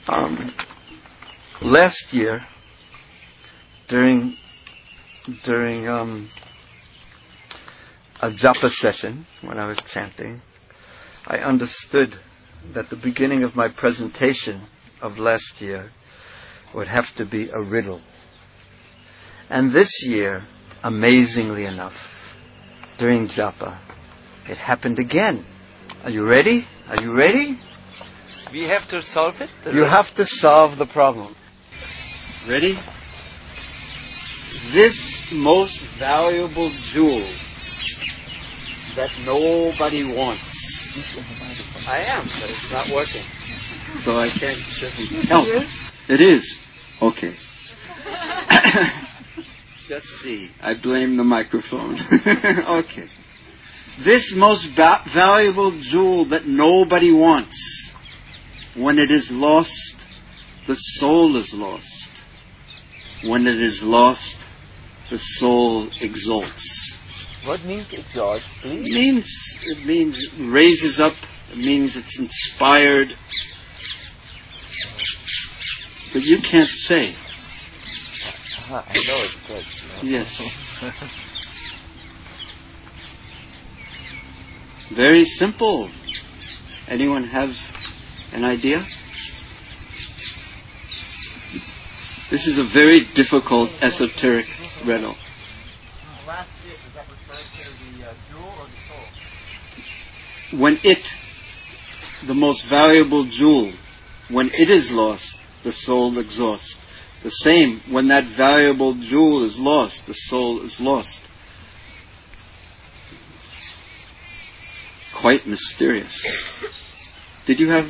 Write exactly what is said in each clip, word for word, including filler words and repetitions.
Um, last year, during during um, a japa session, when I was chanting, I understood that the beginning of my presentation of last year would have to be a riddle. And this year, amazingly enough, during japa, it happened again. Are you ready? Are you ready? We have to solve it? You have to solve the problem. Ready? This most valuable jewel that nobody wants. I am, but it's not working. So I can't help. It is? It is. Okay. Just see. I blame the microphone. Okay. This most ba- valuable jewel that nobody wants, when it is lost, the soul is lost. When it is lost, the soul exalts. What means exalts, please? It means, it means raises up. It means it's inspired. But you can't say. Uh-huh, I know it's good. Yes. Very simple. Anyone have an idea? This is a very difficult esoteric riddle. Last bit, does that refer to the uh, jewel or the soul? When it, the most valuable jewel, when it is lost, the soul exhausts. The same, when that valuable jewel is lost, the soul is lost. Quite mysterious. Did you have...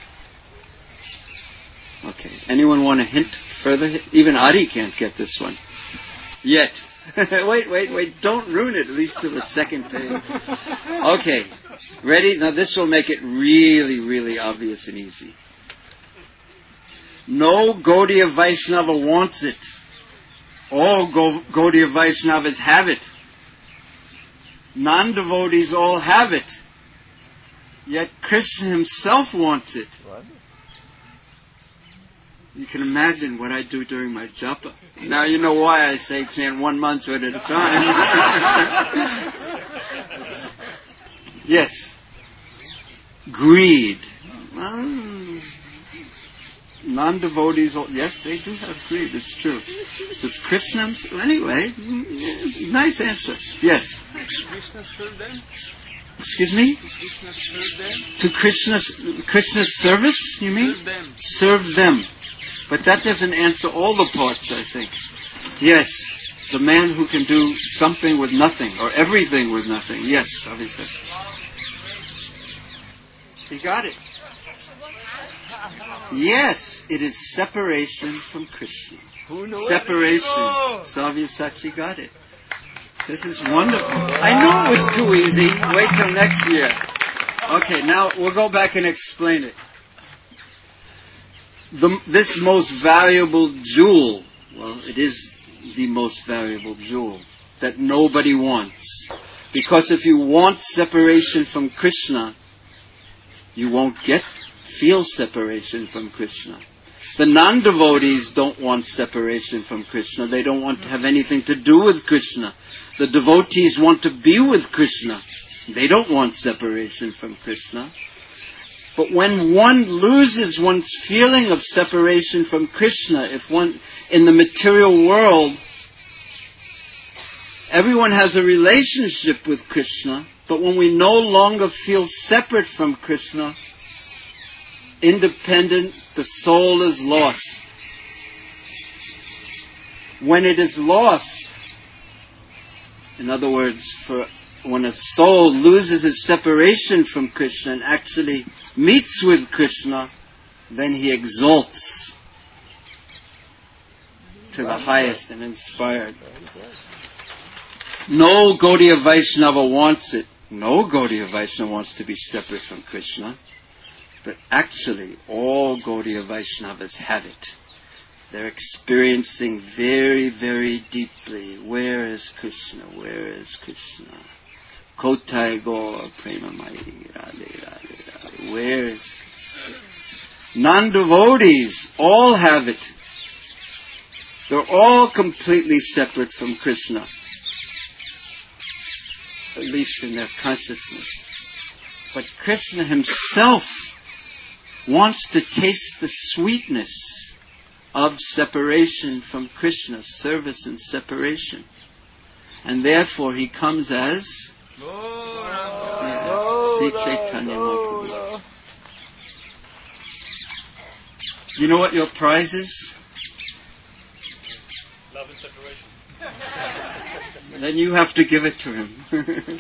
Okay. Anyone want a hint further? Even Adi can't get this one. Yet. wait, wait, wait. Don't ruin it, at least to the second page. Okay. Ready? Now this will make it really, really obvious and easy. No Gaudiya Vaishnava wants it. All Go- Gaudiya Vaishnavas have it. Non-devotees all have it. Yet Krishna himself wants it. What? You can imagine what I do during my japa. Now you know why I say chant one mantra at a time. Yes. Greed. Well, non-devotees, yes, they do have greed, it's true. Does Krishna... Anyway, nice answer. Yes. Krishna serve them? Excuse me? Krishna serve them? To Krishna's, Krishna's service, you mean? Serve them. Serve them. But that doesn't answer all the parts, I think. Yes, the man who can do something with nothing, or everything with nothing. Yes, obviously. He got it. Yes, it is separation from Krishna. Who knows? Separation. Savyasachi got it. This is wonderful. I knew it was too easy. Wait till next year. Okay, now we'll go back and explain it. The, this most valuable jewel, well, it is the most valuable jewel that nobody wants. Because if you want separation from Krishna, you won't get, feel separation from Krishna. The non-devotees don't want separation from Krishna. They don't want to have anything to do with Krishna. The devotees want to be with Krishna. They don't want separation from Krishna. But when one loses one's feeling of separation from Krishna, if one, in the material world, everyone has a relationship with Krishna, but when we no longer feel separate from Krishna, independent, the soul is lost. When it is lost, in other words, for when a soul loses its separation from Krishna and actually meets with Krishna, then he exalts to the highest and inspired. No Gaudiya Vaishnava wants it. No Gaudiya Vaishnava wants to be separate from Krishna. But actually, all Gaudiya Vaishnavas have it. They're experiencing very, very deeply, where is Krishna? Where is Krishna? Kotai Gaur Premamai Radhe Radhe Radhe. Where is Krishna? Non-devotees all have it. They're all completely separate from Krishna, at least in their consciousness. But Krishna himself wants to taste the sweetness of separation from Krishna, service and separation. And therefore he comes as yeah, Sri Chaitanya Mahaprabhu. You know what your prize is? Love and separation. Then you have to give it to him.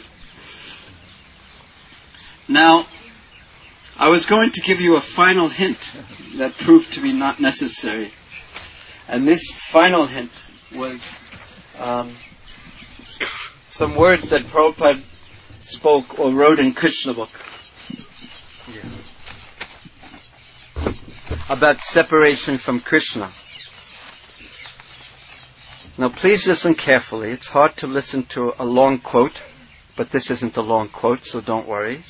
Now, I was going to give you a final hint that proved to be not necessary. And this final hint was um, some words that Prabhupada spoke or wrote in Krishna book. Yeah. About separation from Krishna. Now please listen carefully. It's hard to listen to a long quote, but this isn't a long quote, so don't worry.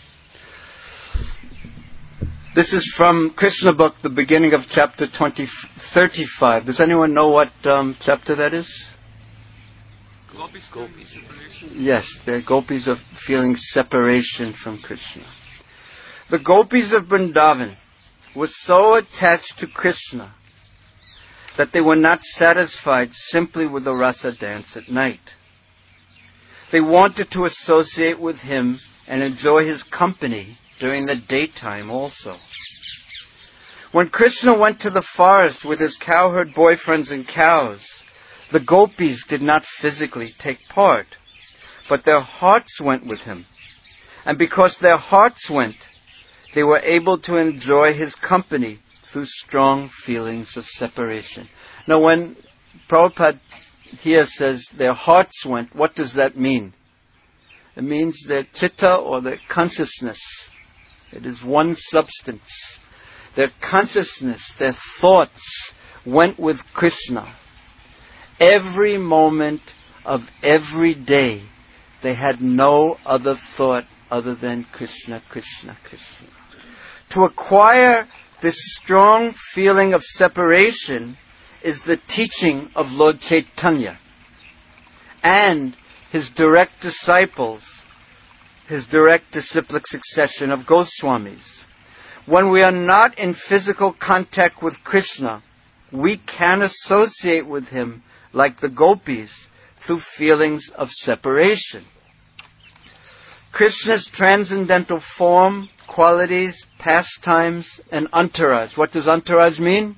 This is from Krishna book, the beginning of chapter twenty, thirty-five. Does anyone know what um, chapter that is? Gopis, gopis. Yes, they're gopis of feeling separation from Krishna. The gopis of Vrindavan were so attached to Krishna that they were not satisfied simply with the rasa dance at night. They wanted to associate with him and enjoy his company during the daytime also. When Krishna went to the forest with his cowherd boyfriends and cows, the gopis did not physically take part, but their hearts went with him. And because their hearts went, they were able to enjoy his company through strong feelings of separation. Now when Prabhupada here says their hearts went, what does that mean? It means their chitta or their consciousness. It is one substance. Their consciousness, their thoughts went with Krishna. Every moment of every day, they had no other thought other than Krishna, Krishna, Krishna. To acquire this strong feeling of separation is the teaching of Lord Chaitanya and his direct disciples, his direct disciplic succession of Goswamis. When we are not in physical contact with Krishna, we can associate with him like the gopis through feelings of separation. Krishna's transcendental form, qualities, pastimes, and entourage. What does entourage mean?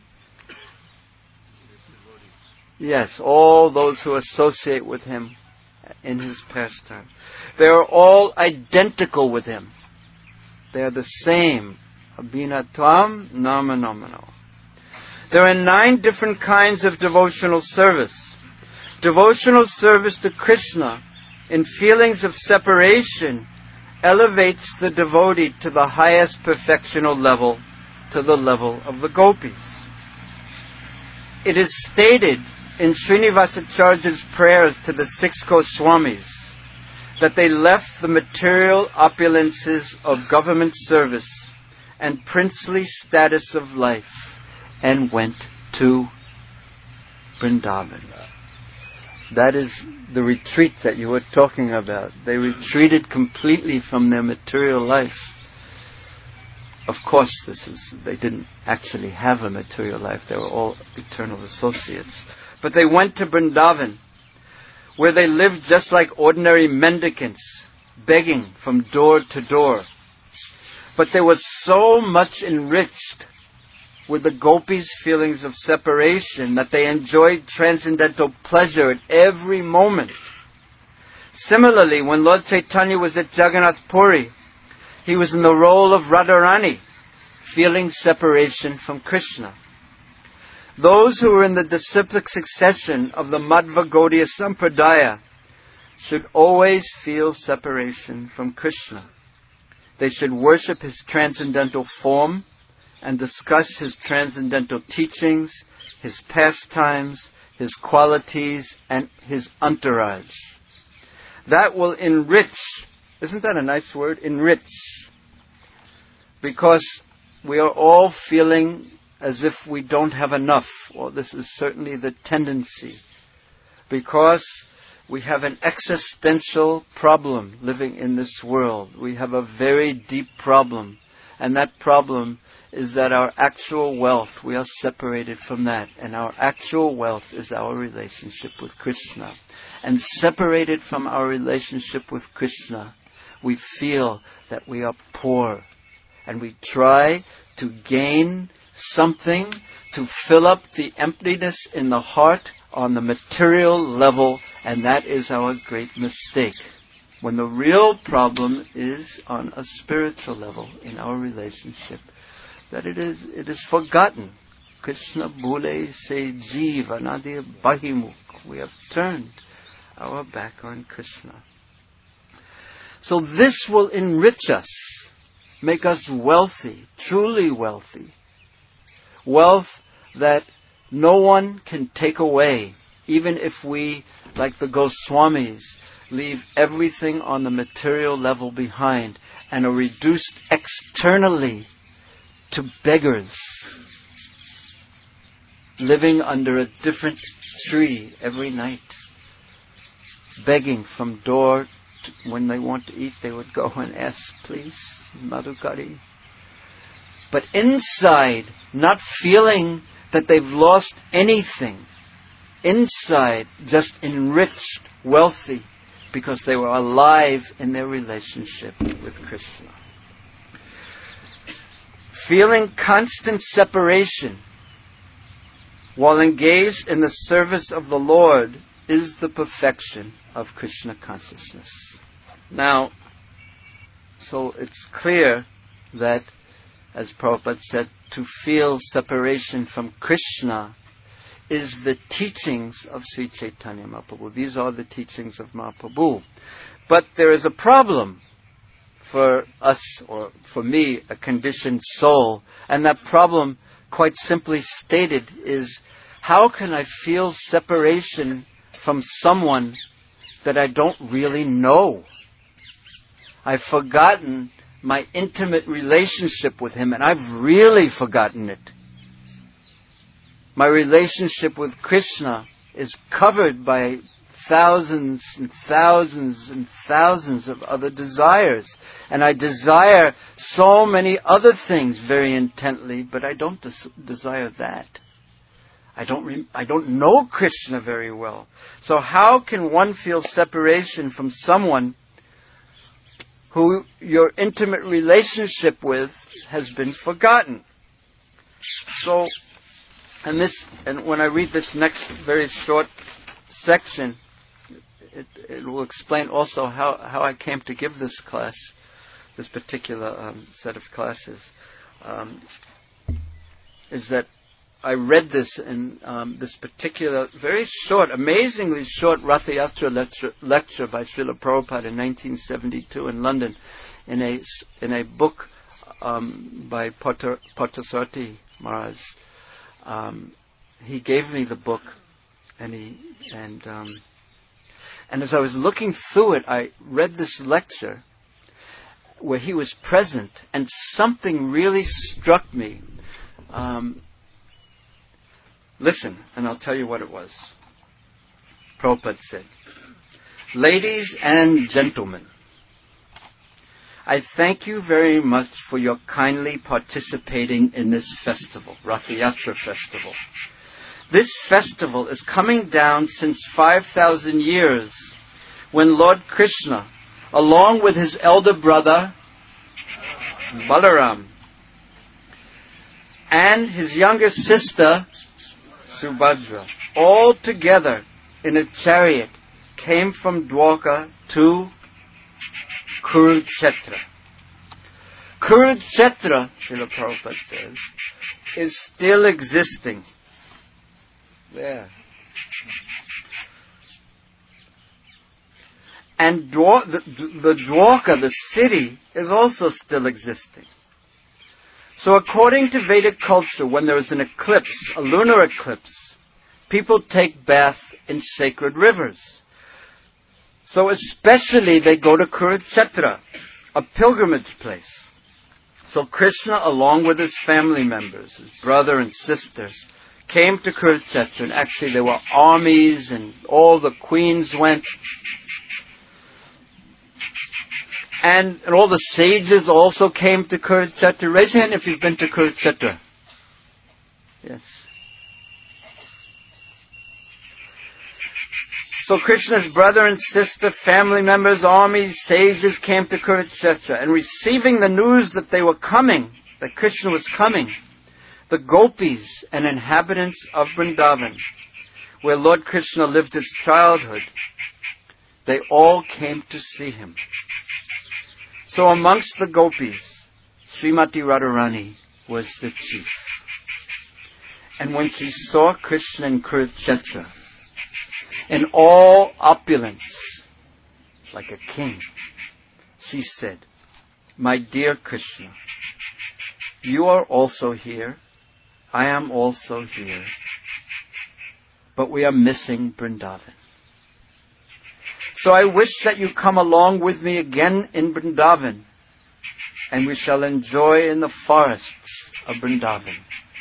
Yes, all those who associate with him in his pastime. They are all identical with him. They are the same. Abhinatvam nama namano. There are nine different kinds of devotional service. Devotional service to Krishna in feelings of separation elevates the devotee to the highest perfectional level, to the level of the gopis. It is stated in Srinivasacharya's prayers to the six Goswamis that they left the material opulences of government service and princely status of life and went to Vrindavan. That is the retreat that you were talking about. They retreated completely from their material life. Of course, this is they didn't actually have a material life. They were all eternal associates. But they went to Vrindavan, where they lived just like ordinary mendicants, begging from door to door. But they were so much enriched with the gopis' feelings of separation that they enjoyed transcendental pleasure at every moment. Similarly, when Lord Chaitanya was at Jagannath Puri, he was in the role of Radharani, feeling separation from Krishna. Those who are in the disciplic succession of the Madhva Gaudiya Sampradaya should always feel separation from Krishna. They should worship his transcendental form and discuss his transcendental teachings, his pastimes, his qualities, and his entourage. That will enrich. Isn't that a nice word? Enrich. Because we are all feeling as if we don't have enough. Well, this is certainly the tendency, because we have an existential problem living in this world. We have a very deep problem, and that problem is that our actual wealth, we are separated from that, and our actual wealth is our relationship with Krishna. And separated from our relationship with Krishna, we feel that we are poor, and we try to gain something to fill up the emptiness in the heart on the material level, and that is our great mistake. When the real problem is on a spiritual level in our relationship, that it is it is forgotten. Krishna bhule se jiva nadir bahimukh. We have turned our back on Krishna. So this will enrich us, make us wealthy, truly wealthy. Wealth that no one can take away, even if we, like the Goswamis, leave everything on the material level behind and are reduced externally to beggars, living under a different tree every night, begging from door to, when they want to eat, they would go and ask, please, Madhukari. But inside, not feeling that they've lost anything. Inside, just enriched, wealthy, because they were alive in their relationship with Krishna. Feeling constant separation while engaged in the service of the Lord is the perfection of Krishna consciousness. Now, so it's clear that, as Prabhupada said, to feel separation from Krishna is the teachings of Sri Chaitanya Mahaprabhu. These are the teachings of Mahaprabhu. But there is a problem for us, or for me, a conditioned soul. And that problem, quite simply stated, is how can I feel separation from someone that I don't really know? I've forgotten my intimate relationship with him, and I've really forgotten it. My relationship with Krishna is covered by thousands and thousands and thousands of other desires. And I desire so many other things very intently, but I don't des- desire that. I don't re- I don't know Krishna very well. So how can one feel separation from someone who your intimate relationship with has been forgotten? So, and this, and when I read this next very short section, it, it will explain also how, how I came to give this class, this particular um, set of classes. Um, is that I read this in um, this particular, very short, amazingly short Ratha Yatra lecture, lecture by Srila Prabhupada in nineteen seventy-two in London, in a in a book um, by Parthasarathy Maharaj. Um, he gave me the book, and he and um, and as I was looking through it, I read this lecture where he was present, and something really struck me. Um, Listen, and I'll tell you what it was. Prabhupada said, "Ladies and gentlemen, I thank you very much for your kindly participating in this festival, Ratha Yatra festival. This festival is coming down since five thousand years, when Lord Krishna, along with his elder brother, Balaram, and his younger sister, Subhadra, all together in a chariot, came from Dwarka to Kurukshetra. Kurukshetra, Srila Prabhupada says, is still existing. There. And Dwar- the, the Dwarka, the city, is also still existing. So according to Vedic culture, when there is an eclipse, a lunar eclipse, people take bath in sacred rivers. So especially they go to Kurukshetra, a pilgrimage place. So Krishna, along with his family members, his brother and sister, came to Kurukshetra, and actually there were armies and all the queens went. And, and all the sages also came to Kurukshetra. Raise your hand if you've been to Kurukshetra. Yes. So Krishna's brother and sister, family members, armies, sages came to Kurukshetra. And receiving the news that they were coming, that Krishna was coming, the gopis and inhabitants of Vrindavan, where Lord Krishna lived his childhood, they all came to see him. So amongst the gopis, Srimati Radharani was the chief. And when she saw Krishna in Kurukshetra, in all opulence, like a king, she said, "My dear Krishna, you are also here, I am also here, but we are missing Vrindavan. So I wish that you come along with me again in Vrindavan, and we shall enjoy in the forests of Vrindavan."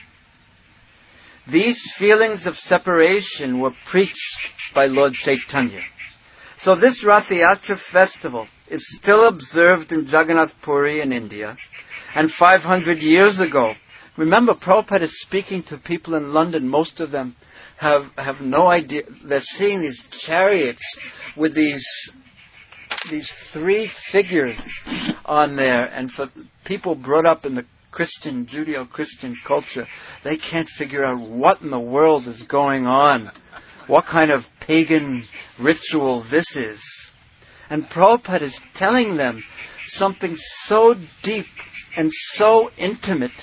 These feelings of separation were preached by Lord Chaitanya. So this Rath Yatra festival is still observed in Jagannath Puri in India. And five hundred years ago, remember Prabhupada is speaking to people in London, most of them have, have no idea. They're seeing these chariots with these these three figures on there. And for people brought up in the Christian, Judeo-Christian culture, they can't figure out what in the world is going on. What kind of pagan ritual this is. And Prabhupada is telling them something so deep and so intimate.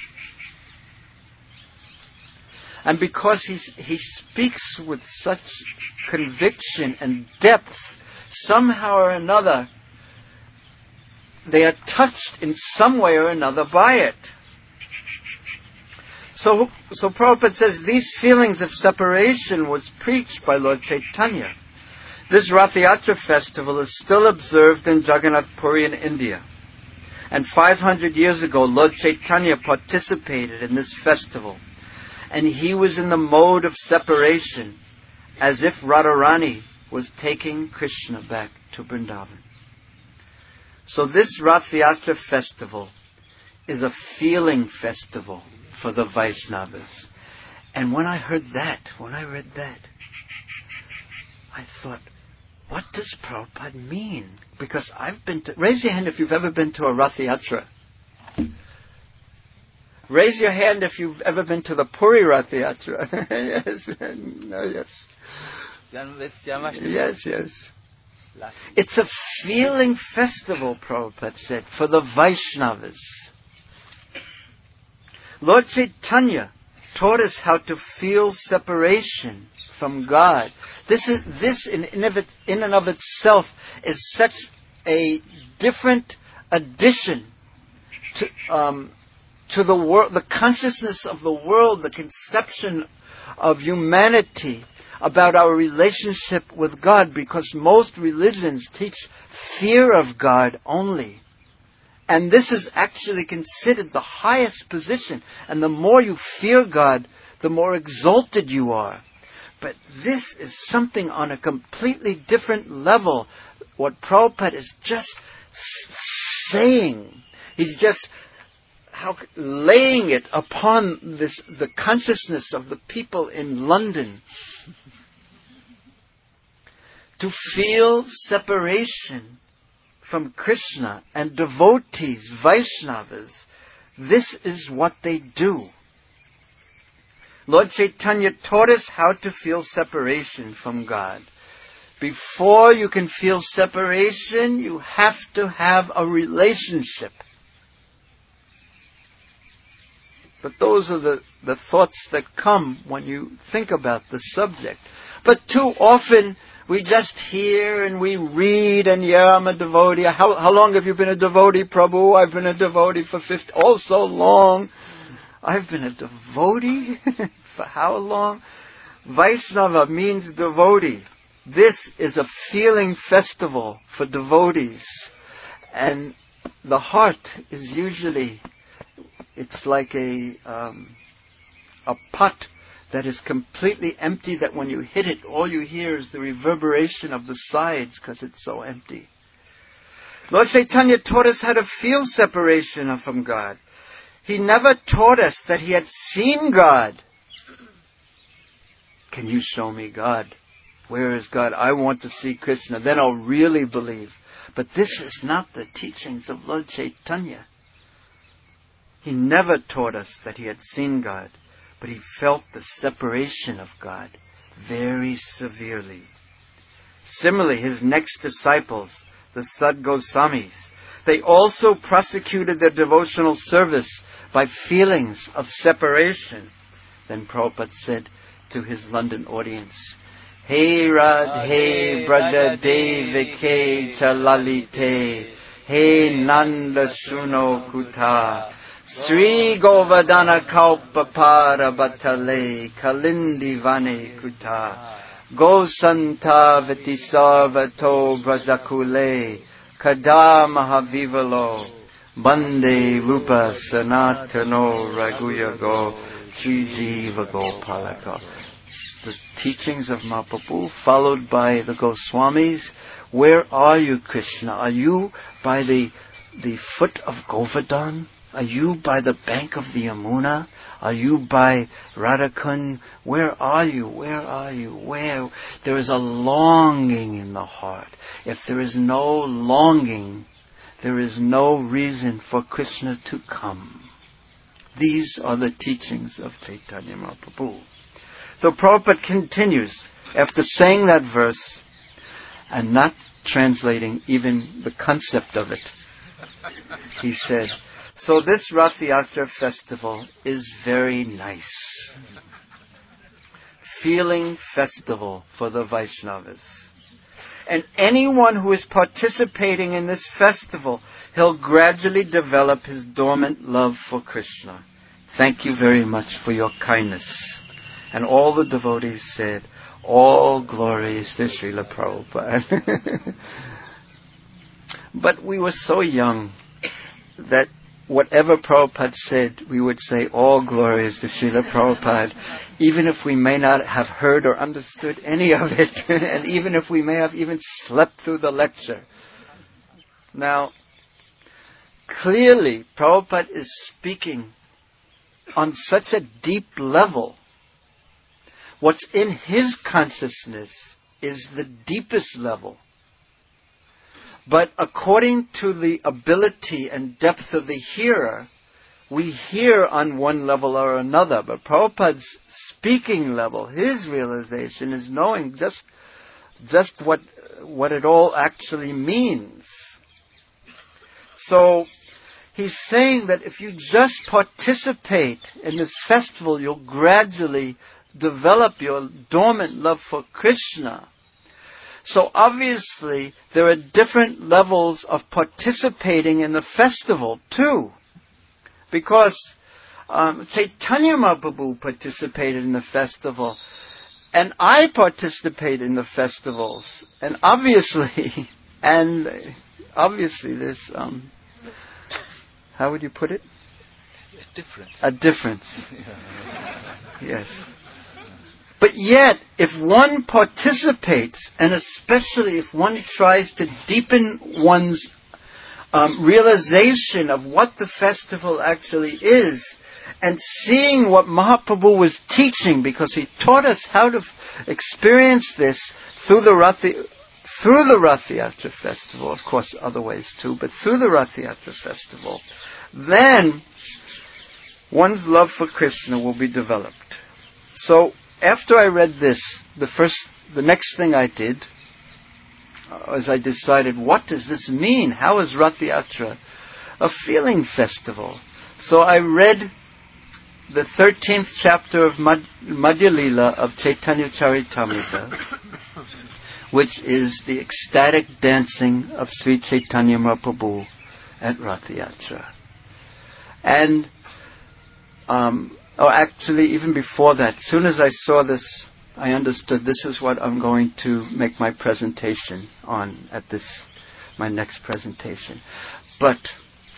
And because he's, he speaks with such conviction and depth, somehow or another, they are touched in some way or another by it. So, so Prabhupada says these feelings of separation was preached by Lord Chaitanya. This Rath Yatra festival is still observed in Jagannath Puri in India. And five hundred years ago, Lord Chaitanya participated in this festival. And he was in the mode of separation, as if Radharani was taking Krishna back to Vrindavan. So this Rath Yatra festival is a feeling festival for the Vaishnavas. And when I heard that, when I read that, I thought, what does Prabhupada mean? Because I've been to... Raise your hand if you've ever been to a Rath Yatra. Raise your hand if you've ever been to the Puri Rath Yatra. Yes. No, yes. Yes, yes. It's a feeling festival, Prabhupada said, for the Vaishnavas. Lord Chaitanya taught us how to feel separation from God. This is this in, in, of it, in and of itself is such a different addition to um, to the world, the consciousness of the world, the conception of humanity about our relationship with God, because most religions teach fear of God only. And this is actually considered the highest position. And the more you fear God, the more exalted you are. But this is something on a completely different level. What Prabhupada is just saying. He's just how, laying it upon this the consciousness of the people in London. To feel separation from Krishna and devotees, Vaishnavas, this is what they do. Lord Chaitanya taught us how to feel separation from God. Before you can feel separation, you have to have a relationship. But those are the, the thoughts that come when you think about the subject. But too often, we just hear and we read and yeah, I'm a devotee. How, how long have you been a devotee, Prabhu? I've been a devotee for fifty, oh so long. I've been a devotee? For how long? Vaishnava means devotee. This is a feeling festival for devotees. And the heart is usually, it's like a um, a pot that is completely empty, that when you hit it, all you hear is the reverberation of the sides because it's so empty. Lord Chaitanya taught us how to feel separation from God. He never taught us that he had seen God. Can you show me God? Where is God? I want to see Krishna. Then I'll really believe. But this is not the teachings of Lord Chaitanya. He never taught us that he had seen God, but he felt the separation of God very severely. Similarly, his next disciples, the Sad Goswamis, they also prosecuted their devotional service by feelings of separation. Then Prabhupada said to his London audience, Hey Radhe Braja Devike Chalalite, Hey Nanda Suno Kuta, Sri Govardhana Kalpapara Batale, Kalindi Vane Kuta, Gosanta Viti Sarvato Brajakule, Kada Mahavivalo, Bande Rupa Sanatano Raguyago, Sri Jiva Gopalaka. The teachings of Mahaprabhu, followed by the Goswamis. Where are you, Krishna? Are you by the the foot of Govardhan? Are you by the bank of the Yamuna? Are you by Radhakund? Where are you? Where are you? Where? There is a longing in the heart. If there is no longing, there is no reason for Krishna to come. These are the teachings of Chaitanya Mahaprabhu. So Prabhupada continues, after saying that verse, and not translating even the concept of it. He said, so this Rath Yatra festival is very nice. Feeling festival for the Vaishnavas. And anyone who is participating in this festival, he'll gradually develop his dormant love for Krishna. Thank you very much for your kindness. And all the devotees said, all glories to Srila Prabhupada. But we were so young that whatever Prabhupada said, we would say, all glories to Srila Prabhupada, even if we may not have heard or understood any of it, and even if we may have even slept through the lecture. Now, clearly, Prabhupada is speaking on such a deep level. What's in his consciousness is the deepest level. But according to the ability and depth of the hearer, we hear on one level or another. But Prabhupada's speaking level, his realization is knowing just, just what, what it all actually means. So, he's saying that if you just participate in this festival, you'll gradually develop your dormant love for Krishna. So obviously, there are different levels of participating in the festival too. Because um, Chaitanya Mahaprabhu participated in the festival, and I participate in the festivals. And obviously, and obviously there's, um, how would you put it? A difference. A difference. Yes. But yet, if one participates, and especially if one tries to deepen one's um, realization of what the festival actually is, and seeing what Mahaprabhu was teaching, because he taught us how to f- experience this through the Rath, through the Rath Yatra festival, of course other ways too, but through the Rath Yatra festival, then one's love for Krishna will be developed. So, after I read this, the first, the next thing I did uh, was I decided, what does this mean? How is Rath Yatra a feeling festival? So I read the thirteenth chapter of Mad- Madhya Lila of Chaitanya Charitamrita, which is the ecstatic dancing of Sri Chaitanya Mahaprabhu at Rath Yatra. And um, Oh, actually, even before that, as soon as I saw this, I understood this is what I'm going to make my presentation on at this, my next presentation. But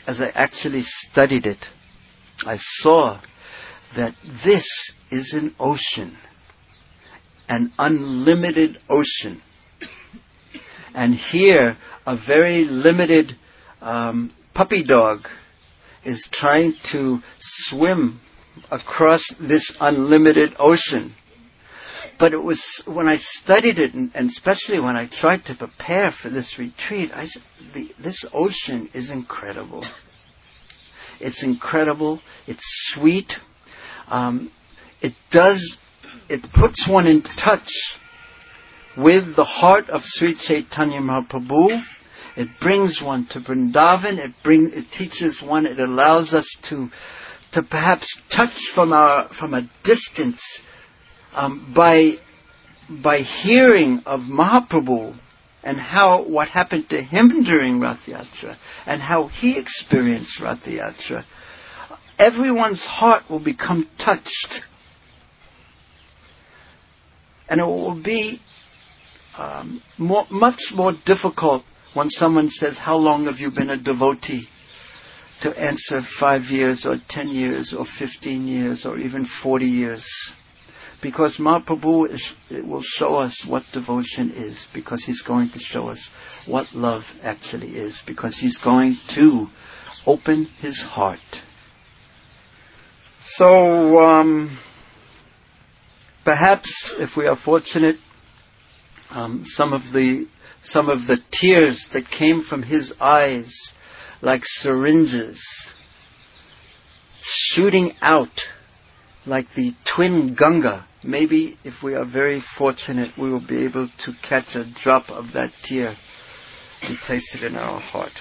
as I actually studied it, I saw that this is an ocean, an unlimited ocean. And here, a very limited um, puppy dog is trying to swim across this unlimited ocean. But it was, when I studied it, and, and especially when I tried to prepare for this retreat, I said, the, this ocean is incredible. It's incredible. It's sweet. Um, it does, it puts one in touch with the heart of Sri Chaitanya Mahaprabhu. It brings one to Vrindavan. It bring, it teaches one. It allows us to, to perhaps touch from our from a distance um, by by hearing of Mahaprabhu and how what happened to him during Rath Yatra and how he experienced Rath Yatra. Everyone's heart will become touched, and it will be um, more, much more difficult when someone says, "How long have you been a devotee?" to answer five years or ten years or fifteen years or even forty years. Because Mahaprabhu is, will show us what devotion is, because he's going to show us what love actually is, because he's going to open his heart. So, um, perhaps if we are fortunate, um, some of the some of the tears that came from his eyes, like syringes, shooting out like the twin Ganga. Maybe if we are very fortunate, we will be able to catch a drop of that tear and place it in our heart.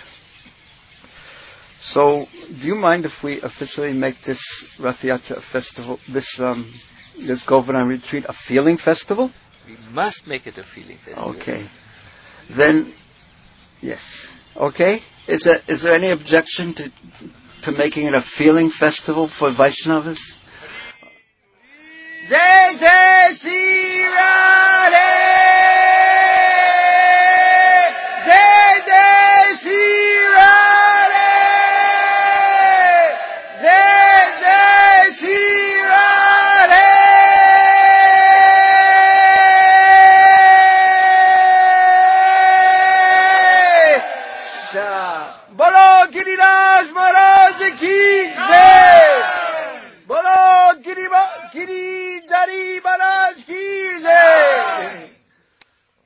So, do you mind if we officially make this Rath Yatra festival, this um, this Govardhan retreat, a feeling festival? We must make it a feeling festival. Okay. Then, yes. Okay. Is there, is there any objection to to making it a feeling festival for Vaishnavas? Jai Jai Shri Radhe!